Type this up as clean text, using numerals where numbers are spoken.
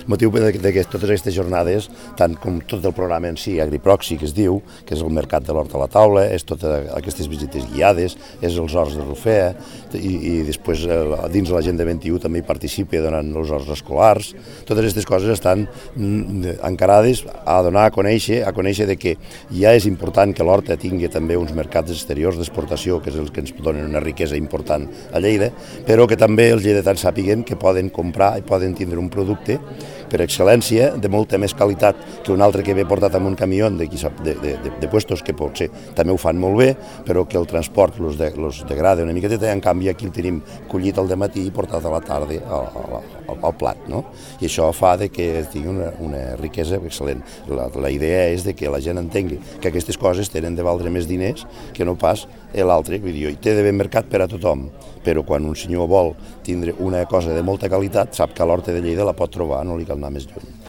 motiu de totes aquestes jornades, tant com tot el programa en si, Agriproxi, que es diu, que és el mercat de l'hort a la taula, és totes aquestes visites guiades, és els horts de Rufea, i després dins l'Agenda 21 també hi participa donant els horts escolars. Totes aquestes coses estan encarades a donar a conèixer de que ja és important que l'horta tingui també uns mercats exteriors d'exportació, que és el que ens donen una riquesa important a Lleida, però que també els lleidatans sàpiguen que poden comprar i poden tindre un producte per excel·lència de molta més qualitat que un altre que ve portat amb un camió de puestos que potser també ho fan molt bé, però que el transport los degrada una miqueta, en canvi aquí el tenim collit al dematí i portat a la tarda al plat, no? I això fa que tingui una riquesa excel·lent. La idea és que la gent entengui que aquestes coses tenen de valdre més diners que no pas l'altre, vull dir, té d'haver mercat per a tothom, però quan un senyor vol tindre una cosa de molta qualitat, sap que a l'horta de Lleida la pot trobar, no li cal anar més lluny.